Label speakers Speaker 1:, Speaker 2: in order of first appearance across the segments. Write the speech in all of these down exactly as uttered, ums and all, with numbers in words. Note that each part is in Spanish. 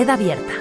Speaker 1: Red Abierta.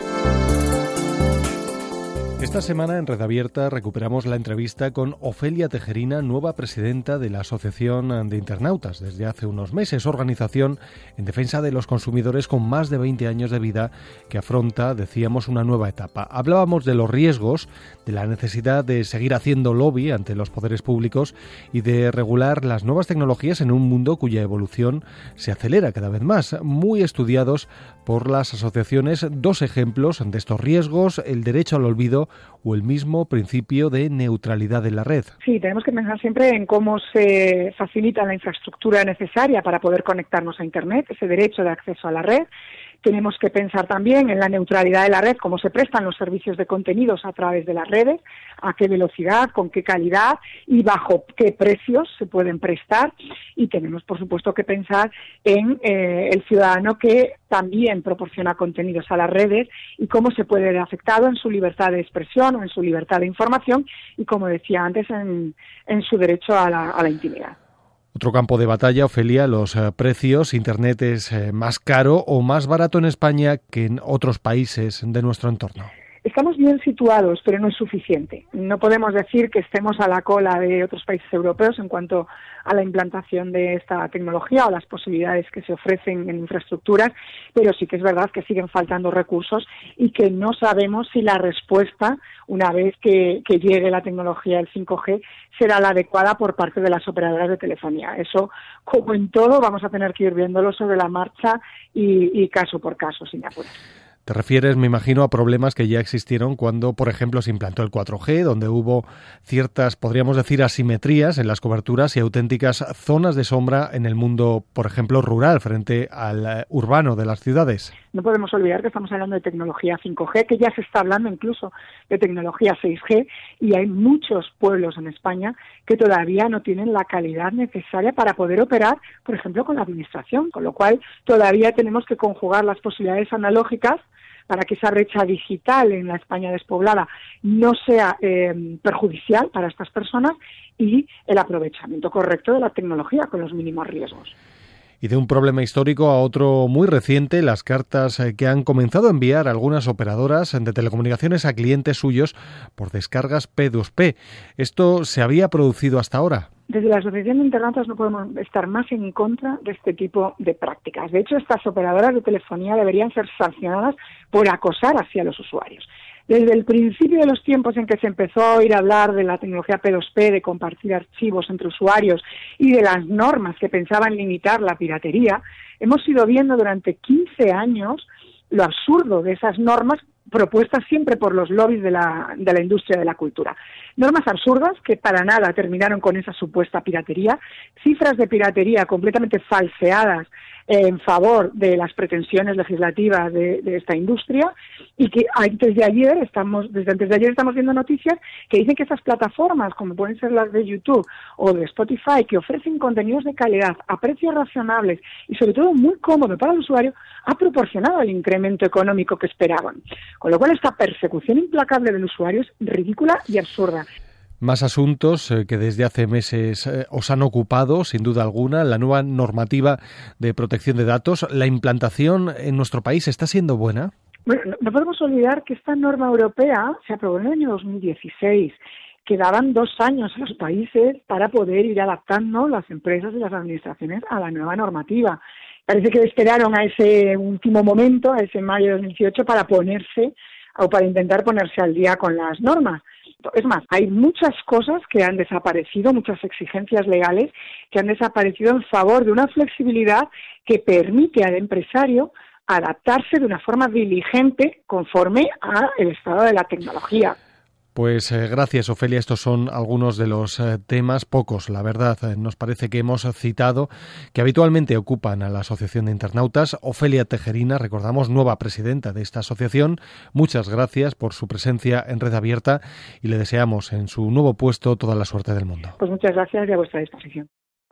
Speaker 2: Esta semana en Red Abierta recuperamos la entrevista con Ofelia Tejerina, nueva presidenta de la Asociación de Internautas desde hace unos meses, organización en defensa de los consumidores con más de veinte años de vida que afronta, decíamos, una nueva etapa. Hablábamos de los riesgos, de la necesidad de seguir haciendo lobby ante los poderes públicos y de regular las nuevas tecnologías en un mundo cuya evolución se acelera cada vez más, muy estudiados por las asociaciones. Dos ejemplos de estos riesgos: el derecho al olvido o el mismo principio de neutralidad de la red.
Speaker 3: Sí, tenemos que pensar siempre en cómo se facilita la infraestructura necesaria para poder conectarnos a Internet, ese derecho de acceso a la red. Tenemos que pensar también en la neutralidad de la red, cómo se prestan los servicios de contenidos a través de las redes, a qué velocidad, con qué calidad y bajo qué precios se pueden prestar. Y tenemos, por supuesto, que pensar en eh, el ciudadano que también proporciona contenidos a las redes y cómo se puede ver afectado en su libertad de expresión o en su libertad de información y, como decía antes, en, en su derecho a la, a la intimidad.
Speaker 2: Otro campo de batalla, Ofelia, los eh, precios. Internet es eh, más caro o más barato en España que en otros países de nuestro entorno.
Speaker 3: Estamos bien situados, pero no es suficiente. No podemos decir que estemos a la cola de otros países europeos en cuanto a la implantación de esta tecnología o las posibilidades que se ofrecen en infraestructuras, pero sí que es verdad que siguen faltando recursos y que no sabemos si la respuesta, una vez que, que llegue la tecnología del cinco G, será la adecuada por parte de las operadoras de telefonía. Eso, como en todo, vamos a tener que ir viéndolo sobre la marcha y, y caso por caso, sin apurar.
Speaker 2: Te refieres, me imagino, a problemas que ya existieron cuando, por ejemplo, se implantó el cuatro G, donde hubo ciertas, podríamos decir, asimetrías en las coberturas y auténticas zonas de sombra en el mundo, por ejemplo, rural, frente al uh, urbano de las ciudades.
Speaker 3: No podemos olvidar que estamos hablando de tecnología cinco G, que ya se está hablando incluso de tecnología seis G, y hay muchos pueblos en España que todavía no tienen la calidad necesaria para poder operar, por ejemplo, con la administración, con lo cual todavía tenemos que conjugar las posibilidades analógicas para que esa brecha digital en la España despoblada no sea eh, perjudicial para estas personas y el aprovechamiento correcto de la tecnología con los mínimos riesgos.
Speaker 2: Y de un problema histórico a otro muy reciente, las cartas que han comenzado a enviar algunas operadoras de telecomunicaciones a clientes suyos por descargas P dos P. ¿Esto se había producido hasta ahora?
Speaker 3: Desde la Asociación de Internautas no podemos estar más en contra de este tipo de prácticas. De hecho, estas operadoras de telefonía deberían ser sancionadas por acosar así a los usuarios. Desde el principio de los tiempos en que se empezó a oír hablar de la tecnología P dos P, de compartir archivos entre usuarios y de las normas que pensaban limitar la piratería, hemos ido viendo durante quince años lo absurdo de esas normas propuestas siempre por los lobbies de la, de la industria de la cultura. Normas absurdas que para nada terminaron con esa supuesta piratería, cifras de piratería completamente falseadas eh, en favor de las pretensiones legislativas de, de esta industria, y que antes de ayer estamos, desde antes de ayer estamos viendo noticias que dicen que esas plataformas, como pueden ser las de YouTube o de Spotify, que ofrecen contenidos de calidad a precios razonables y sobre todo muy cómodo para el usuario, ha proporcionado el incremento económico que esperaban. Con lo cual, esta persecución implacable del usuario es ridícula y absurda.
Speaker 2: Más asuntos eh, que desde hace meses eh, os han ocupado, sin duda alguna, la nueva normativa de protección de datos. ¿La implantación en nuestro país está siendo buena?
Speaker 3: Bueno, no, no podemos olvidar que esta norma europea se aprobó en el año dos mil dieciséis. Quedaban dos años a los países para poder ir adaptando las empresas y las administraciones a la nueva normativa. Parece que esperaron a ese último momento, a ese mayo de dos mil dieciocho, para ponerse o para intentar ponerse al día con las normas. Es más, hay muchas cosas que han desaparecido, muchas exigencias legales que han desaparecido en favor de una flexibilidad que permite al empresario adaptarse de una forma diligente conforme al estado de la tecnología.
Speaker 2: Pues eh, gracias, Ofelia. Estos son algunos de los eh, temas, pocos, la verdad, eh, nos parece que hemos citado, que habitualmente ocupan a la Asociación de Internautas. Ofelia Tejerina, recordamos, nueva presidenta de esta asociación. Muchas gracias por su presencia en Red Abierta y le deseamos en su nuevo puesto toda la suerte del mundo.
Speaker 3: Pues muchas gracias y a vuestra disposición.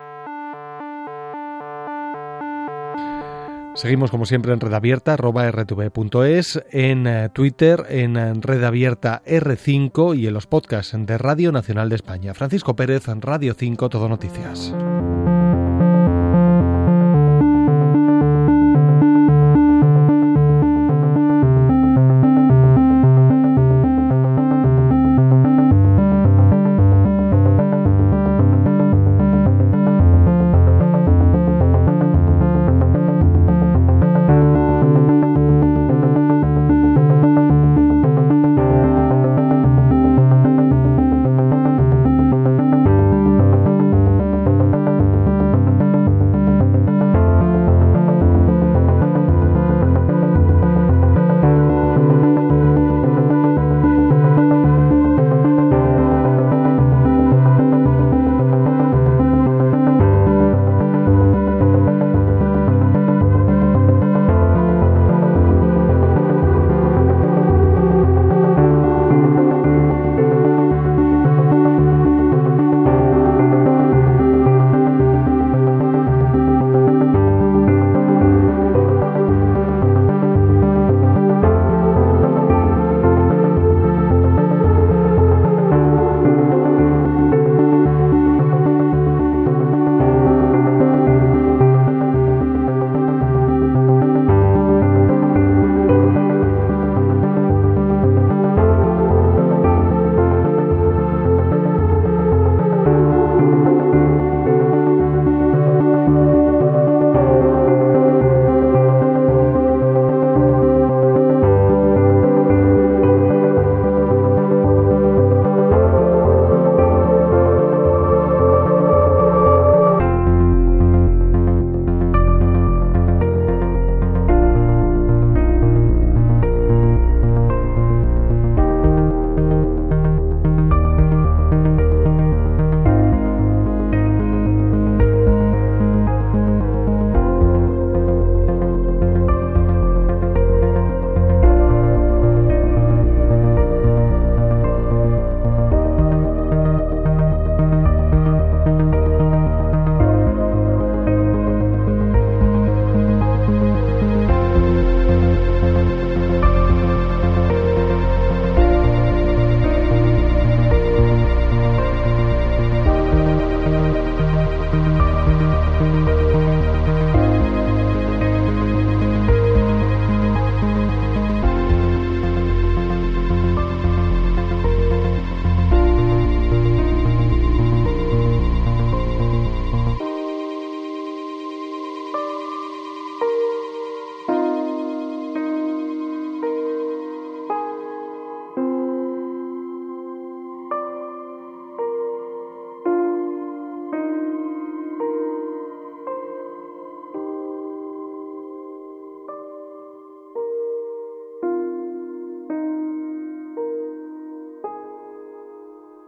Speaker 2: Seguimos como siempre en Red Abierta, arroba r t v punto es, en uh, Twitter, en uh, Red Abierta R cinco y en los podcasts de Radio Nacional de España. Francisco Pérez, Radio cinco, Todo Noticias.